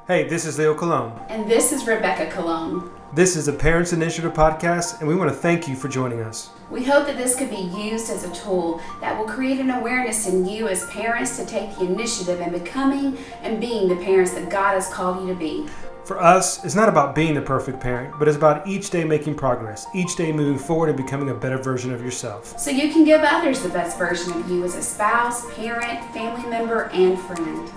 Hey, this is Leo Colon. And this is Rebecca Colon. This is a Parents Initiative podcast, and we want to thank you for joining us. We hope that this could be used as a tool that will create an awareness in you as parents to take the initiative in becoming and being the parents that God has called you to be. For us, it's not about being the perfect parent, but it's about each day making progress, each day moving forward and becoming a better version of yourself. So you can give others the best version of you as a spouse, parent, family member, and friend.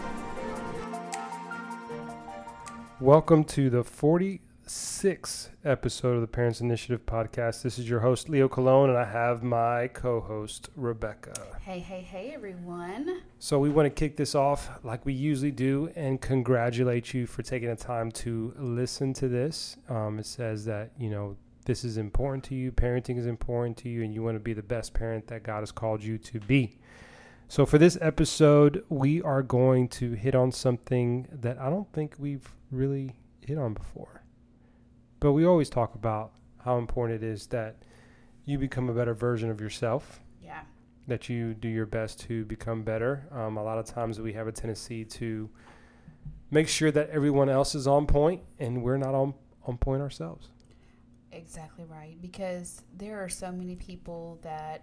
Welcome to the 46th episode of the Parents Initiative podcast. This is your host, Leo Colon, and I have my co-host, Rebecca. Hey, everyone. So we want to kick this off like we usually do and congratulate you for taking the time to listen to this. It says that, this is important to you, parenting is important to you, and you want to be the best parent that God has called you to be. So for this episode, we are going to hit on something that I don't think we've really hit on before. But we always talk about how important it is that you become a better version of yourself. Yeah. That you do your best to become better. A lot of times we have a tendency to make sure that everyone else is on point and we're not on point ourselves. Exactly right. Because there are so many people that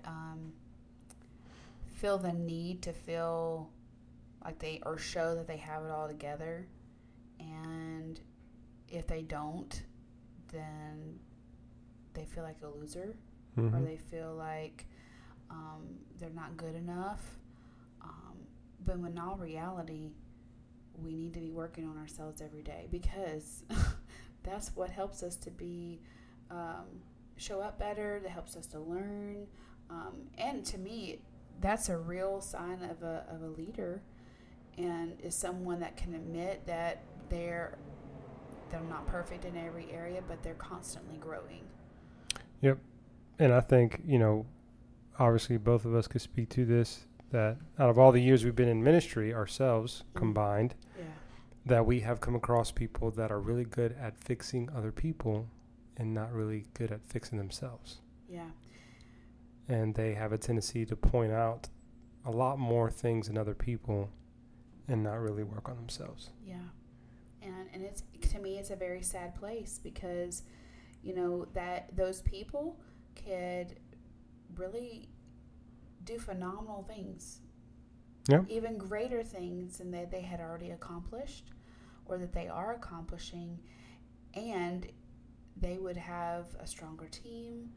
feel the need to feel like they or show that they have it all together. And if they don't, then they feel like a loser, or they feel like they're not good enough. But in all reality, we need to be working on ourselves every day, because that's what helps us to be show up better. That helps us to learn, and to me, that's a real sign of a leader, and is someone that can admit that they're not perfect in every area, but they're constantly growing. Yep. And I think, obviously both of us could speak to this, that out of all the years we've been in ministry ourselves combined, that we have come across people that are really good at fixing other people and not really good at fixing themselves. Yeah. And they have a tendency to point out a lot more things in other people and not really work on themselves. Yeah. And it's, to me, it's a very sad place, because, that those people could really do phenomenal things. Yeah. Even greater things than they had already accomplished, or that they are accomplishing, and they would have a stronger team.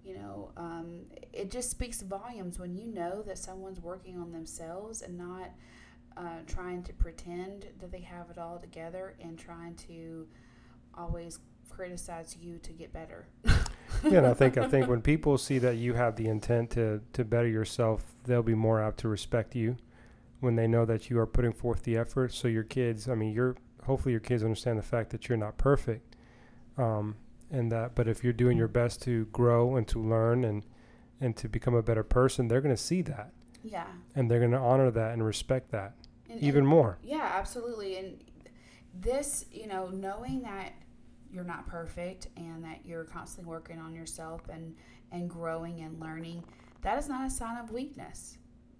It just speaks volumes when you know that someone's working on themselves and not trying to pretend that they have it all together and trying to always criticize you to get better. Yeah, and I think when people see that you have the intent to better yourself, they'll be more apt to respect you when they know that you are putting forth the effort. So your kids, hopefully your kids understand the fact that you're not perfect, but if you're doing your best to grow and to learn and to become a better person, they're going to see that. Yeah. And they're going to honor that and respect that even and, more. Yeah, absolutely. And this, knowing that you're not perfect and that you're constantly working on yourself and growing and learning, that is not a sign of weakness.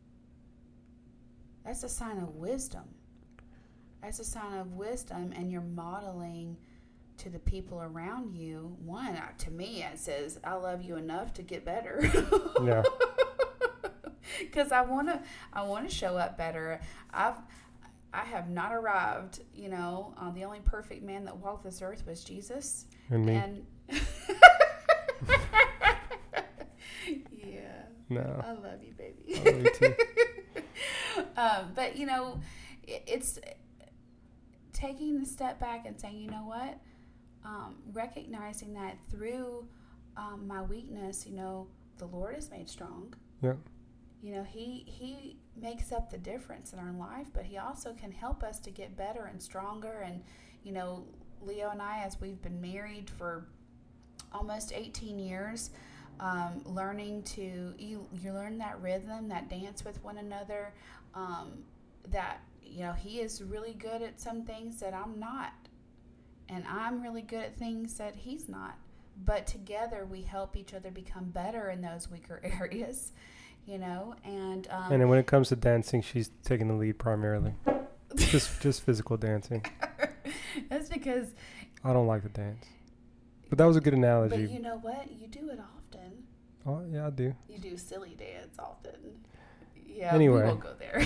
That's a sign of wisdom. That's a sign of wisdom, and you're modeling to the people around you. One, to me, it says, I love you enough to get better. Yeah. Because I want to show up better. I have not arrived. The only perfect man that walked this earth was Jesus. And me. And yeah. No. I love you, baby. I love you too. But it's taking the step back and saying, you know what, recognizing that through my weakness, the Lord is made strong. Yeah. He makes up the difference in our life, but he also can help us to get better and stronger. And, Leo and I, as we've been married for almost 18 years, learning to, you learn that rhythm, that dance with one another, that, he is really good at some things that I'm not. And I'm really good at things that he's not. But together we help each other become better in those weaker areas. And then when it comes to dancing, she's taking the lead primarily. Just physical dancing. because I don't like to dance. But that was a good analogy. But you know what? You do it often. Oh, yeah, I do. You do silly dance often. Yeah, anyway. We won't go there.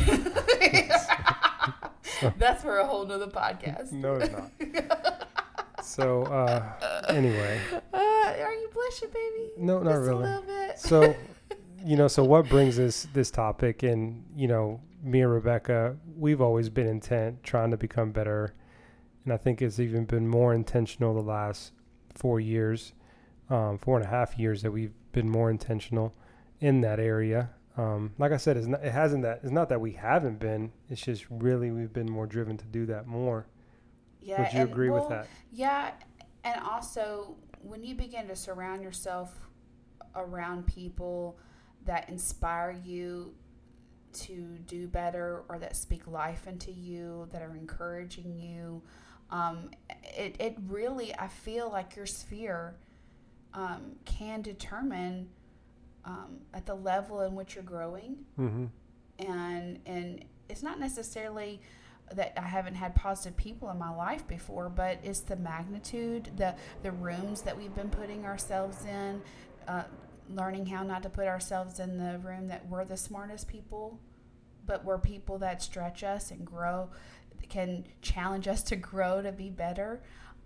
That's for a whole nother podcast. No, it's not. So, anyway. Are you blushing, baby? No, not Just really. a little bit. So, so what brings this topic? And, me and Rebecca, we've always been intent trying to become better. And I think it's even been more intentional the last 4 years, 4.5 years that we've been more intentional in that area. Like I said, it's not that we haven't been. It's just really we've been more driven to do that more. Yeah, would you agree with that? Yeah, and also when you begin to surround yourself around people that inspire you to do better or that speak life into you, that are encouraging you, it really, I feel like your sphere can determine at the level in which you're growing. Mm-hmm. And it's not necessarily that I haven't had positive people in my life before, but it's the magnitude, the rooms that we've been putting ourselves in, learning how not to put ourselves in the room that we're the smartest people, but we're people that stretch us and grow, can challenge us to grow, to be better.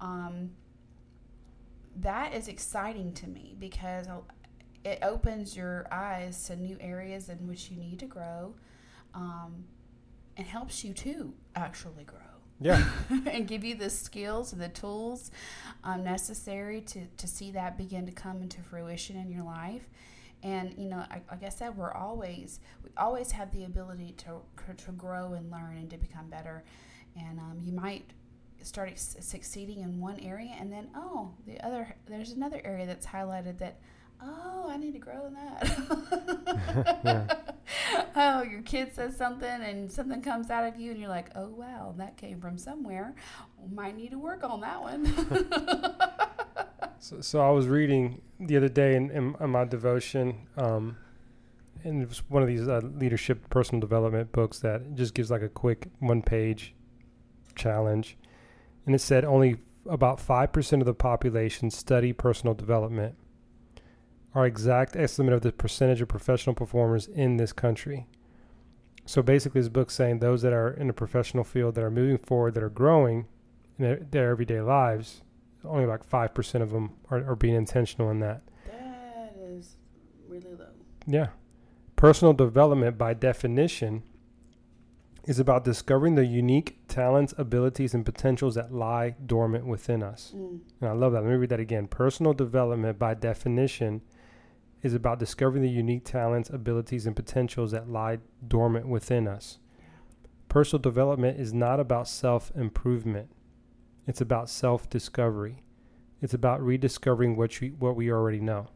That is exciting to me because it opens your eyes to new areas in which you need to grow, and helps you to actually grow. Yeah. And give you the skills and the tools necessary to see that begin to come into fruition in your life. And, like I said, we always have the ability to grow and learn and to become better. And you might start succeeding in one area, and then, there's another area that's highlighted that, I need to grow in that. Yeah. Oh, your kid says something and something comes out of you and you're like, oh, wow, that came from somewhere. Might need to work on that one. So I was reading the other day in my devotion, and it was one of these leadership personal development books that just gives like a quick 1-page challenge. And it said only about 5% of the population study personal development. Our exact estimate of the percentage of professional performers in this country. So basically this book's saying those that are in the professional field that are moving forward, that are growing in their everyday lives, only like 5% of them are being intentional in that. That is really low. Yeah. Personal development by definition is about discovering the unique talents, abilities, and potentials that lie dormant within us. And I love that. Let me read that again. Personal development by definition is about discovering the unique talents, abilities, and potentials that lie dormant within us. Personal development is not about self-improvement. It's about self-discovery. It's about rediscovering what we already know.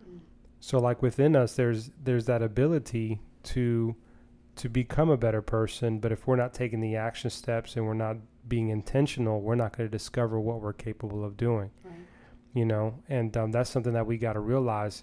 So like within us, there's that ability to become a better person, but if we're not taking the action steps and we're not being intentional, we're not going to discover what we're capable of doing. Right. And that's something that we got to realize.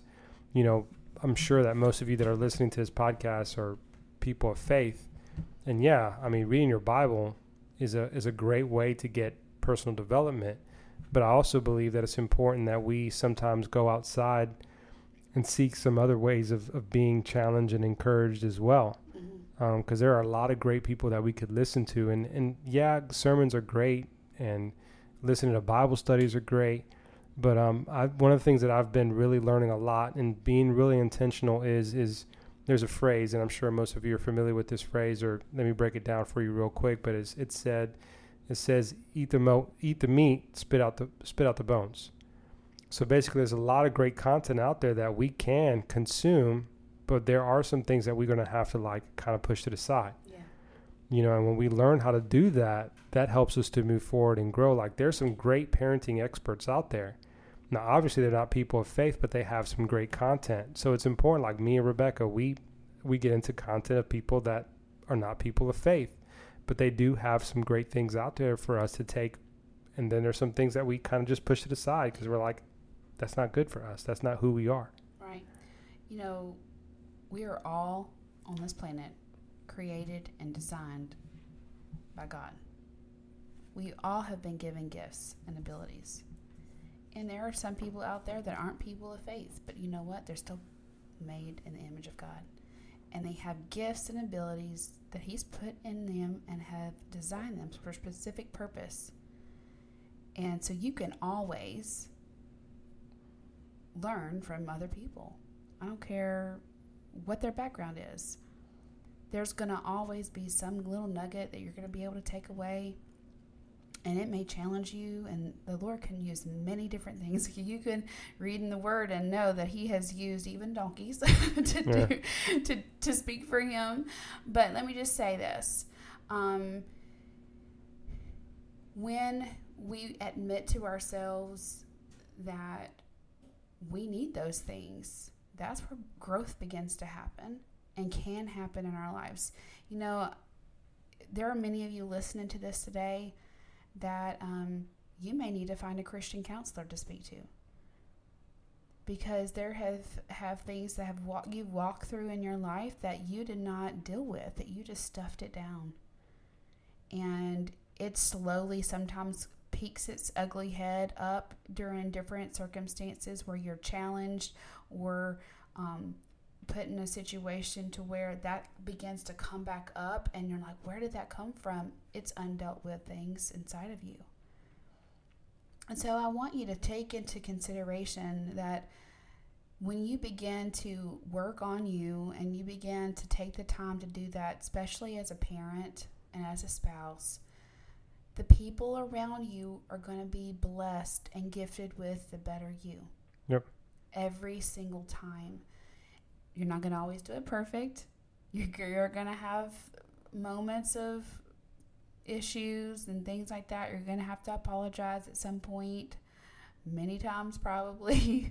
I'm sure that most of you that are listening to this podcast are people of faith. And reading your Bible is a great way to get personal development. But I also believe that it's important that we sometimes go outside and seek some other ways of being challenged and encouraged as well. Because there are a lot of great people that we could listen to. And sermons are great and listening to Bible studies are great. But one of the things that I've been really learning a lot and being really intentional is there's a phrase, and I'm sure most of you are familiar with this phrase, or let me break it down for you real quick. But it says eat the meat, spit out the bones. So basically, there's a lot of great content out there that we can consume, but there are some things that we're going to have to kind of push to the side. Yeah. And when we learn how to do that, that helps us to move forward and grow. Like there's some great parenting experts out there. Now, obviously, they're not people of faith, but they have some great content. So it's important, like me and Rebecca, we get into content of people that are not people of faith, but they do have some great things out there for us to take. And then there's some things that we kind of just push to the side because we're like, that's not good for us. That's not who we are. Right. We are all on this planet created and designed by God. We all have been given gifts and abilities. And there are some people out there that aren't people of faith, but you know what? They're still made in the image of God. And they have gifts and abilities that He's put in them and have designed them for a specific purpose. And so you can always learn from other people. I don't care what their background is. There's going to always be some little nugget that you're going to be able to take away, and it may challenge you, and the Lord can use many different things. You can read in the Word and know that He has used even donkeys to speak for Him. But let me just say this. When we admit to ourselves that we need those things, that's where growth begins to happen and can happen in our lives. You know, there are many of you listening to this today that you may need to find a Christian counselor to speak to, because there have things that you've walked through in your life that you did not deal with, that you just stuffed it down, and it slowly sometimes peeks its ugly head up during different circumstances where you're challenged or put in a situation to where that begins to come back up, and you're like, where did that come from? It's undealt with things inside of you. And so I want you to take into consideration that when you begin to work on you and you begin to take the time to do that, especially as a parent and as a spouse, the people around you are going to be blessed and gifted with the better you. Yep. Every single time. You're not going to always do it perfect. You're going to have moments of issues and things like that. You're going to have to apologize at some point, many times probably.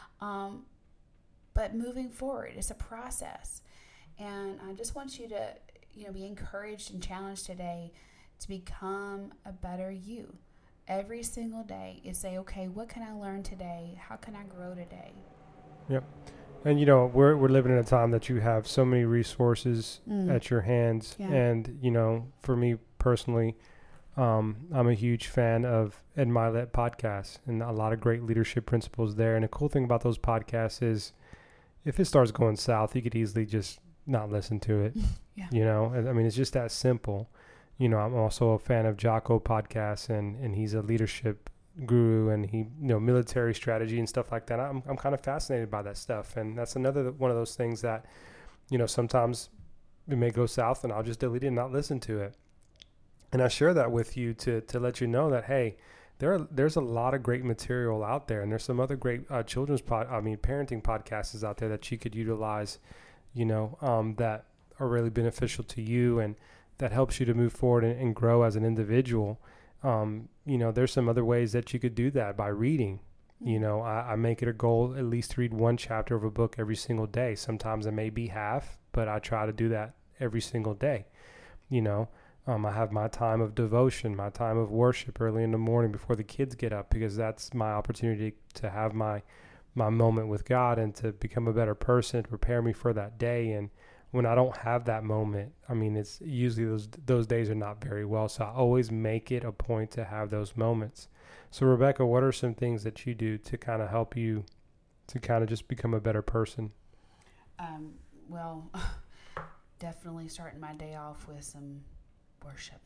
But moving forward, it's a process. And I just want you to, be encouraged and challenged today to become a better you. Every single day is say, okay, what can I learn today? How can I grow today? Yep. And, we're living in a time that you have so many resources at your hands. Yeah. And, for me personally, I'm a huge fan of Ed Mylett podcasts and a lot of great leadership principles there. And the cool thing about those podcasts is if it starts going south, you could easily just not listen to it. Yeah. I mean, it's just that simple. I'm also a fan of Jocko podcasts, and he's a leadership guru, and he, military strategy and stuff like that. I'm kind of fascinated by that stuff. And that's another one of those things that, sometimes it may go south and I'll just delete it and not listen to it. And I share that with you to let you know that, hey, there's a lot of great material out there, and there's some other great parenting podcasts out there that you could utilize, that are really beneficial to you and that helps you to move forward and grow as an individual. There's some other ways that you could do that by reading. I make it a goal at least to read one chapter of a book every single day. Sometimes it may be half, but I try to do that every single day. I have my time of devotion, my time of worship early in the morning before the kids get up, because that's my opportunity to have my moment with God and to become a better person, to prepare me for that day. And when I don't have that moment, it's usually those days are not very well. So I always make it a point to have those moments. So Rebecca, what are some things that you do to kind of help you to kind of just become a better person? Well, definitely starting my day off with some worship.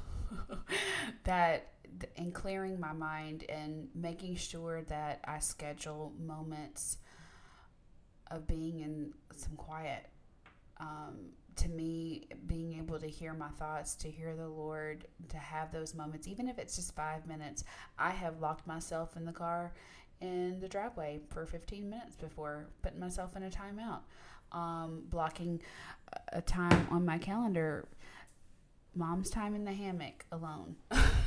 And clearing my mind and making sure that I schedule moments of being in some quiet. To me, being able to hear my thoughts, to hear the Lord, to have those moments, even if it's just 5 minutes. I have locked myself in the car in the driveway for 15 minutes before, putting myself in a timeout, blocking a time on my calendar, mom's time in the hammock alone.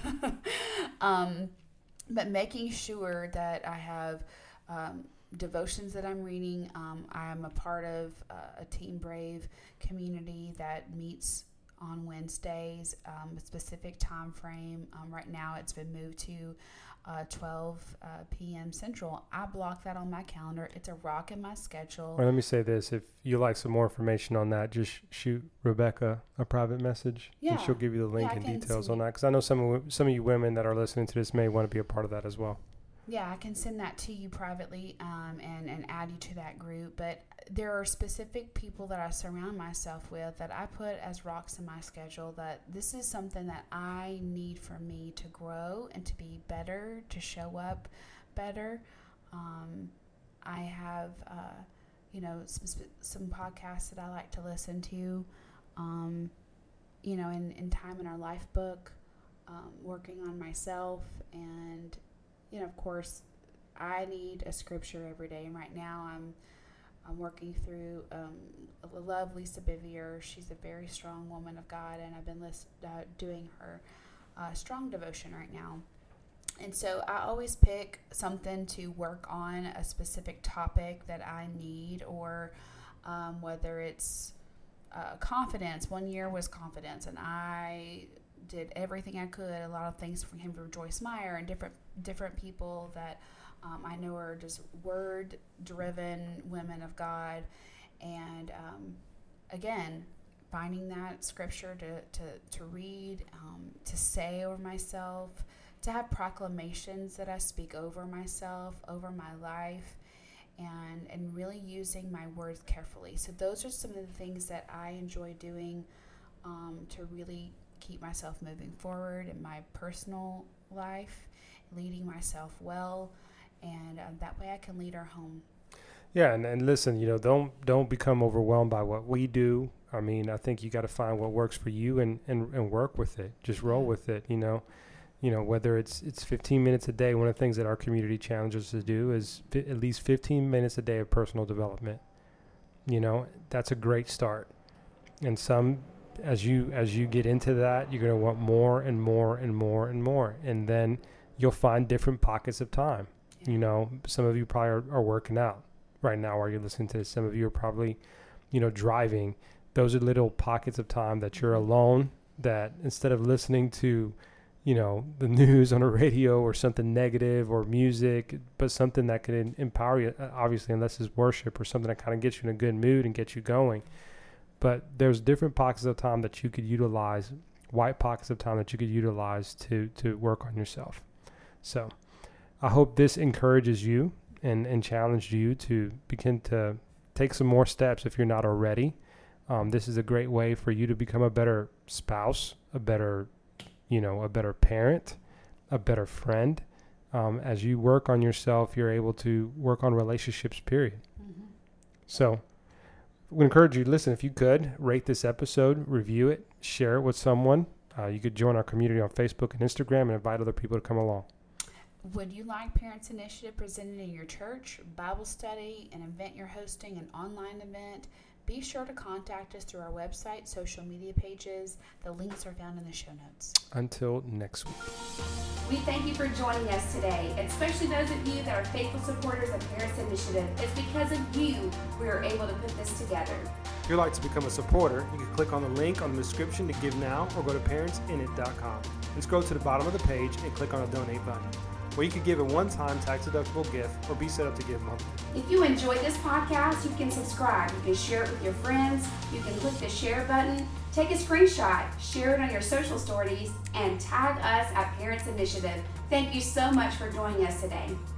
But making sure that I have devotions that I'm reading. I am a part of a Team Brave community that meets on Wednesdays, a specific time frame. Right now it's been moved to 12 p.m. Central. I block that on my calendar. It's a rock in my schedule. Well, let me say this. If you like some more information on that, just shoot Rebecca a private message. Yeah. And she'll give you the link and details on that. Because I know some of you women that are listening to this may want to be a part of that as well. Yeah, I can send that to you privately and add you to that group. But there are specific people that I surround myself with that I put as rocks in my schedule, that this is something that I need for me to grow and to be better, to show up better. I have, some podcasts that I like to listen to, in Time in Our Life book, working on myself, and of course, I need a scripture every day. And right now, I'm working through love Lisa Bivier. She's a very strong woman of God, and I've been doing her strong devotion right now. And so I always pick something to work on, a specific topic that I need, or whether it's confidence. One year was confidence, and I did everything I could. A lot of things from him, from Joyce Meyer, and different people that I know are just word-driven women of God. And again, finding that scripture to read, to say over myself, to have proclamations that I speak over myself, over my life, and really using my words carefully. So those are some of the things that I enjoy doing to really keep myself moving forward in my personal life, leading myself well, and that way I can lead our home. Yeah, and listen, don't become overwhelmed by what we do. I mean, I think you got to find what works for you and work with it. Just roll with it, whether it's 15 minutes a day. One of the things that our community challenges us to do is at least 15 minutes a day of personal development. That's a great start. And as you get into that, you're going to want more and more and more and more. And then you'll find different pockets of time. Yeah. Some of you probably are working out right now while you're listening to this. Some of you are probably, driving. Those are little pockets of time that you're alone, that instead of listening to, the news on the radio or something negative or music, but something that can empower you, obviously, unless it's worship or something that kind of gets you in a good mood and gets you going. But there's different pockets of time that you could utilize, white pockets of time that you could utilize to work on yourself. So I hope this encourages you and challenged you to begin to take some more steps if you're not already. This is a great way for you to become a better spouse, a better parent, a better friend. As you work on yourself, you're able to work on relationships, period. Mm-hmm. So we encourage you to listen. If you could, rate this episode, review it, share it with someone. You could join our community on Facebook and Instagram and invite other people to come along. Would you like Parents Initiative presented in your church, Bible study, an event you're hosting, an online event? Be sure to contact us through our website, social media pages. The links are found in the show notes. Until next week. We thank you for joining us today, especially those of you that are faithful supporters of Parents Initiative. It's because of you we are able to put this together. If you'd like to become a supporter, you can click on the link on the description to give now, or go to parentsinit.com and scroll to the bottom of the page and click on the donate button, where you can give a one-time tax-deductible gift or be set up to give monthly. If you enjoyed this podcast, you can subscribe. You can share it with your friends. You can click the share button, take a screenshot, share it on your social stories, and tag us at Parents Initiative. Thank you so much for joining us today.